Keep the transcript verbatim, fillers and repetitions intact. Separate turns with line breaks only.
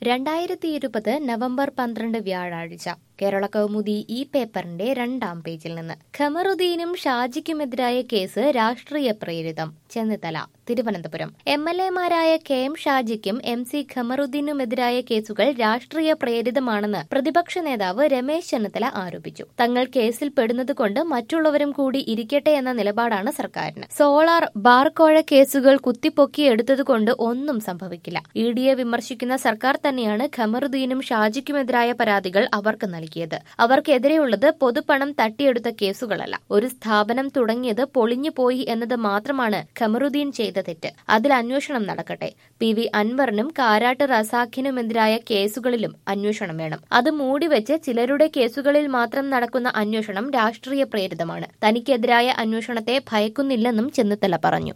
രണ്ടായിരത്തി ഇരുപത് നവംബർ പന്ത്രണ്ട് വ്യാഴാഴ്ച കേരള കൗമുദി ഈ പേപ്പറിന്റെ രണ്ടാം പേജിൽ നിന്ന് ഖമറുദ്ദീനും ഷാജിക്കുമെതിരായ കേസ് രാഷ്ട്രീയ പ്രേരിതം ചെന്നിത്തല തിരുവനന്തപുരം എം എൽ എമാരായ കെ എം ഷാജിക്കും എം സി ഖമറുദ്ദീനുമെതിരായ കേസുകൾ രാഷ്ട്രീയ പ്രേരിതമാണെന്ന് പ്രതിപക്ഷ നേതാവ് രമേശ് ചെന്നിത്തല ആരോപിച്ചു. തങ്ങൾ കേസിൽ പെടുന്നതുകൊണ്ട് മറ്റുള്ളവരും കൂടി ഇരിക്കട്ടെ എന്ന നിലപാടാണ് സർക്കാരിന്. സോളാർ ബാർക്കോഴ കേസുകൾ കുത്തിപ്പൊക്കിയെടുത്തതുകൊണ്ട് ഒന്നും സംഭവിക്കില്ല. ഇ ഡിയെ വിമർശിക്കുന്ന സർക്കാർ തന്നെയാണ് ഖമറുദ്ദീനും ഷാജിക്കുമെതിരായ പരാതികൾ അവർക്ക് നൽകിയത്. അവർക്കെതിരെയുള്ളത് പൊതുപണം തട്ടിയെടുത്ത കേസുകളല്ല. ഒരു സ്ഥാപനം തുടങ്ങിയത് പൊളിഞ്ഞുപോയി എന്നത് മാത്രമാണ് ഖമറുദ്ദീൻ ചെയ്ത തെറ്റ്. അതിൽ അന്വേഷണം നടക്കട്ടെ. പി വി അൻവറിനും കാരാട്ട് റസാഖിനുമെതിരായ കേസുകളിലും അന്വേഷണം വേണം. അത് മൂടിവെച്ച് ചിലരുടെ കേസുകളിൽ മാത്രം നടക്കുന്ന അന്വേഷണം രാഷ്ട്രീയ പ്രേരിതമാണ്. തനിക്കെതിരായ അന്വേഷണത്തെ ഭയക്കുന്നില്ലെന്നും ചെന്നിത്തല പറഞ്ഞു.